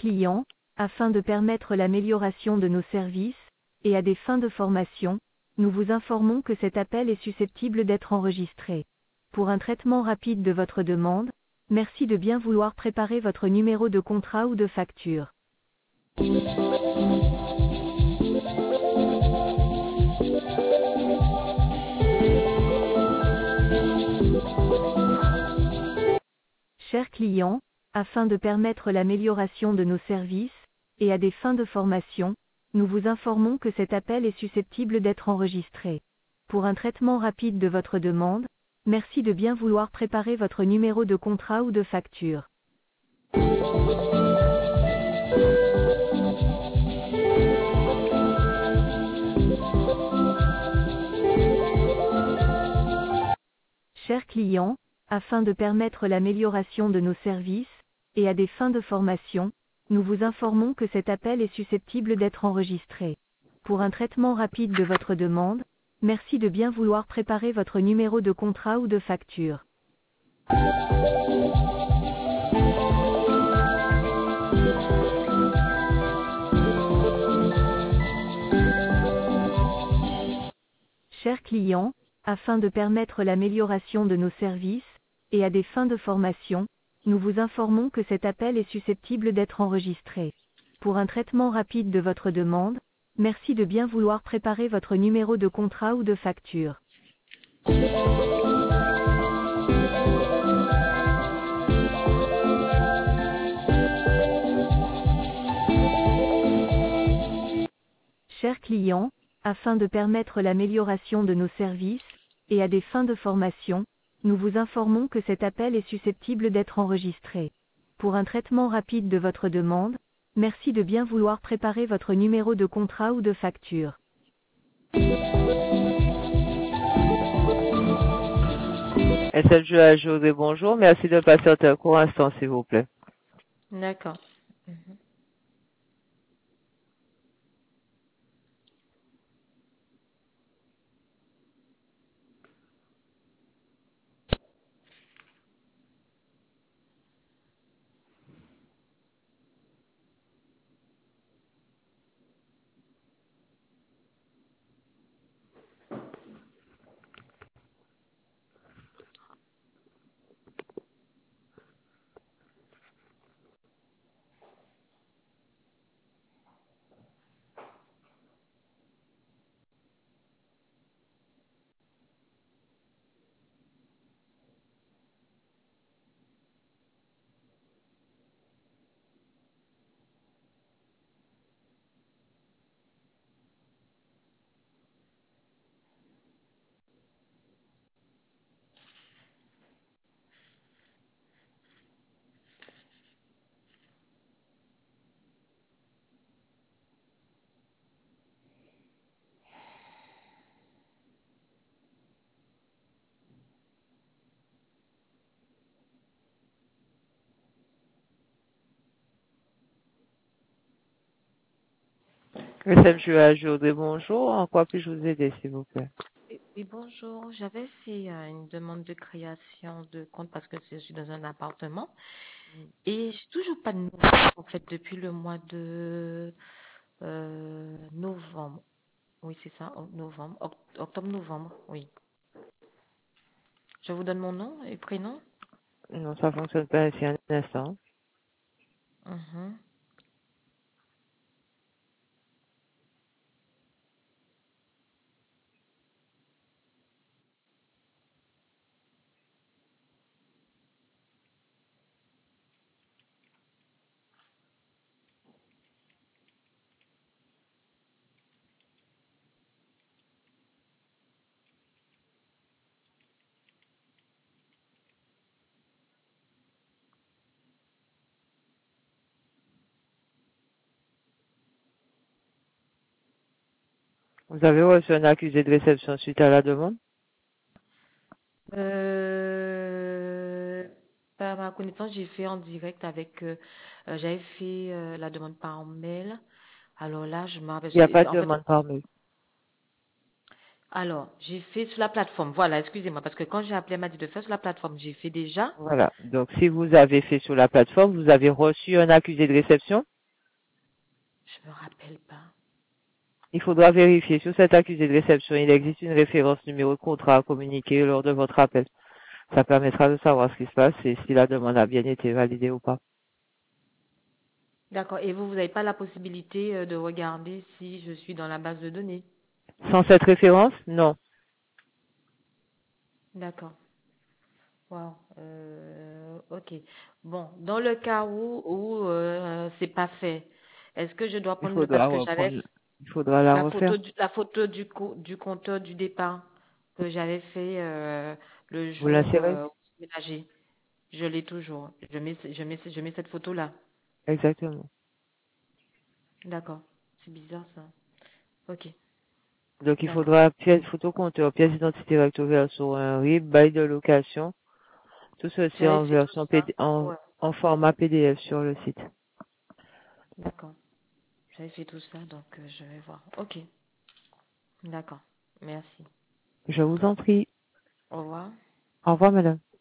client, afin de permettre l'amélioration de nos services, et à des fins de formation, nous vous informons que cet appel est susceptible d'être enregistré. Pour un traitement rapide de votre demande, merci de bien vouloir préparer votre numéro de contrat ou de facture. Chers clients, afin de permettre l'amélioration de nos services, et à des fins de formation, nous vous informons que cet appel est susceptible d'être enregistré. Pour un traitement rapide de votre demande, merci de bien vouloir préparer votre numéro de contrat ou de facture. Chers clients, afin de permettre l'amélioration de nos services, et à des fins de formation, nous vous informons que cet appel est susceptible d'être enregistré. Pour un traitement rapide de votre demande, merci de bien vouloir préparer votre numéro de contrat ou de facture. Chers clients, afin de permettre l'amélioration de nos services, et à des fins de formation, nous vous informons que cet appel est susceptible d'être enregistré. Pour un traitement rapide de votre demande, merci de bien vouloir préparer votre numéro de contrat ou de facture. Chers clients, afin de permettre l'amélioration de nos services, et à des fins de formation, nous vous informons que cet appel est susceptible d'être enregistré. Pour un traitement rapide de votre demande, merci de bien vouloir préparer votre numéro de contrat ou de facture. SLG José, bonjour. Merci de patienter un court instant, s'il vous plaît. D'accord. SLG José, bonjour. En quoi puis-je vous aider, s'il vous plaît? Oui, bonjour. J'avais fait une demande de création de compte parce que je suis dans un appartement et j'ai toujours pas de nouvelles en fait depuis le mois de novembre. Oui, c'est ça, novembre, octobre-novembre, oui. Je vous donne mon nom et prénom. Non, ça fonctionne pas ainsi un instant. Mhm. Vous avez reçu un accusé de réception suite à la demande? Par ma connaissance, j'ai fait en direct avec, j'avais fait la demande par mail. Alors là, je me rappelle. Il n'y a pas de En fait, demande par mail. alors, j'ai fait sur la plateforme. Voilà, excusez-moi, parce que quand j'ai appelé, elle m'a dit de faire sur la plateforme. J'ai fait déjà. Voilà. Donc, si vous avez fait sur la plateforme, vous avez reçu un accusé de réception? Je me rappelle pas. Il faudra vérifier sur cet accusé de réception. Il existe une référence numéro de contrat à communiquer lors de votre appel. Ça permettra de savoir ce qui se passe et si la demande a bien été validée ou pas. D'accord. Et vous n'avez pas la possibilité de regarder si je suis dans la base de données? Sans cette référence, non. D'accord. Wow. Ok. Bon, dans le cas où c'est pas fait, est-ce que je dois Il prendre le parce faudra que j'avais reprendre, il faudra la la refaire. photo du compteur du départ que j'avais fait le Vous jour l'insérez? où j'ai déménagé. Je l'ai toujours. Je mets cette photo-là. Exactement. D'accord. C'est bizarre ça. Ok. Donc, il D'accord. faudra pièce photocompteur, pièce d'identité recto verso, un RIB, bail de location. Tout ceci J'avais en fait tout version ça. Ouais. en format PDF sur le site. D'accord. J'avais fait tout ça, donc je vais voir. Ok. D'accord. Merci. Je vous en prie. Au revoir. Au revoir, madame.